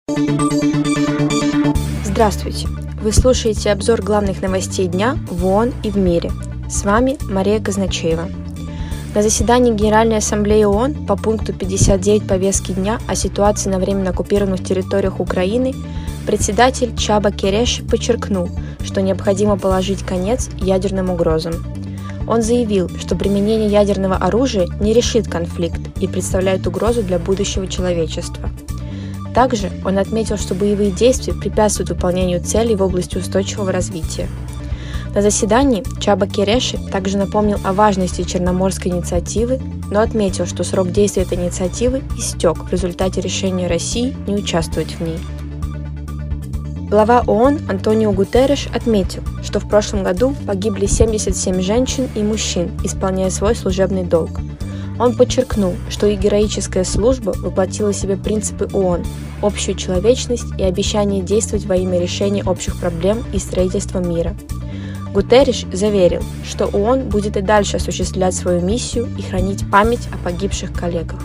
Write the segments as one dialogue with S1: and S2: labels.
S1: Здравствуйте! Вы слушаете обзор главных новостей дня в ООН и в мире. С вами Мария Казначеева. На заседании Генеральной Ассамблеи ООН по пункту 59 повестки дня о ситуации на временно оккупированных территориях Украины председатель Чаба Кереши подчеркнул, что необходимо положить конец ядерным угрозам. Он заявил, что применение ядерного оружия не решит конфликт и представляет угрозу для будущего человечества. Также он отметил, что боевые действия препятствуют выполнению целей в области устойчивого развития. На заседании Чаба Кереши также напомнил о важности Черноморской инициативы, но отметил, что срок действия этой инициативы истек в результате решения России не участвовать в ней. Глава ООН Антонио Гутерриш отметил, что в прошлом году погибли 77 женщин и мужчин, исполняя свой служебный долг. Он подчеркнул, что их героическая служба воплотила в себе принципы ООН, общую человечность и обещание действовать во имя решения общих проблем и строительства мира. Гутерриш заверил, что ООН будет и дальше осуществлять свою миссию и хранить память о погибших коллегах.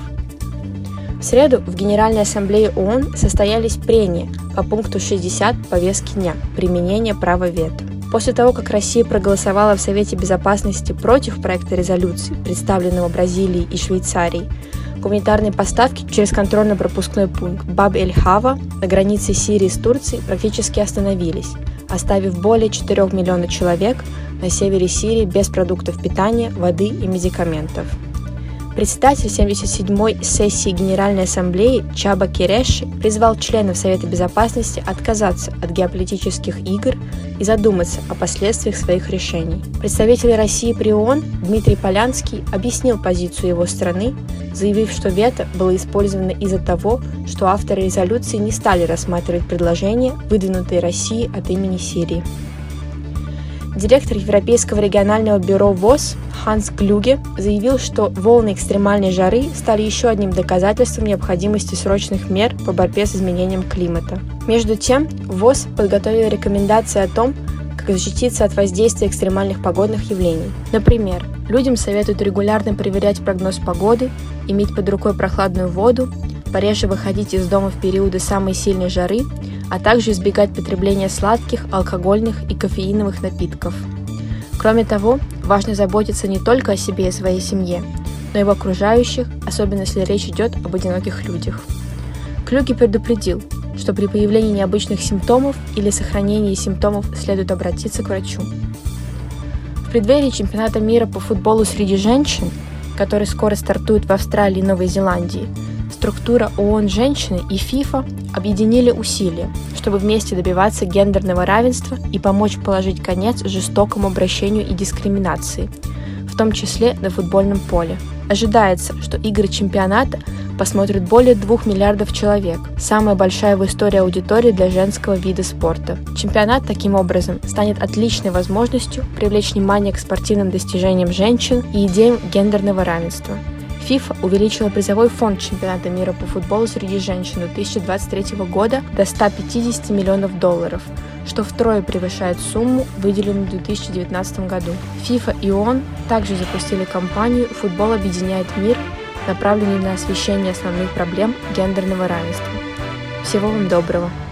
S1: В среду в Генеральной Ассамблее ООН состоялись прения по пункту 60 повестки дня «Применение права вето». После того, как Россия проголосовала в Совете Безопасности против проекта резолюции, представленного Бразилией и Швейцарией, гуманитарные поставки через контрольно-пропускной пункт Баб-эль-Хава на границе Сирии с Турцией практически остановились, оставив более 4 миллионов человек на севере Сирии без продуктов питания, воды и медикаментов. Председатель 77-й сессии Генеральной Ассамблеи Чаба Кереши призвал членов Совета Безопасности отказаться от геополитических игр и задуматься о последствиях своих решений. Представитель России при ООН Дмитрий Полянский объяснил позицию его страны, заявив, что вето было использовано из-за того, что авторы резолюции не стали рассматривать предложения, выдвинутые Россией от имени Сирии. Директор Европейского регионального бюро ВОЗ Ханс Клюге заявил, что волны экстремальной жары стали еще одним доказательством необходимости срочных мер по борьбе с изменением климата. Между тем, ВОЗ подготовил рекомендации о том, как защититься от воздействия экстремальных погодных явлений. Например, людям советуют регулярно проверять прогноз погоды, иметь под рукой прохладную воду, пореже выходить из дома в периоды самой сильной жары, а также избегать потребления сладких, алкогольных и кофеиновых напитков. Кроме того, важно заботиться не только о себе и своей семье, но и об окружающих, особенно если речь идет об одиноких людях. Клюге предупредил, что при появлении необычных симптомов или сохранении симптомов следует обратиться к врачу. В преддверии чемпионата мира по футболу среди женщин, который скоро стартует в Австралии и Новой Зеландии, структура ООН «Женщины» и ФИФА объединили усилия, чтобы вместе добиваться гендерного равенства и помочь положить конец жестокому обращению и дискриминации, в том числе на футбольном поле. Ожидается, что игры чемпионата посмотрят более 2 миллиардов человек, самая большая в истории аудитория для женского вида спорта. Чемпионат, таким образом, станет отличной возможностью привлечь внимание к спортивным достижениям женщин и идеям гендерного равенства. ФИФА увеличила призовой фонд чемпионата мира по футболу среди женщин 2023 года до $150 миллионов, что втрое превышает сумму, выделенную в 2019 году. ФИФА и ООН также запустили кампанию «Футбол объединяет мир», направленную на освещение основных проблем гендерного равенства. Всего вам доброго!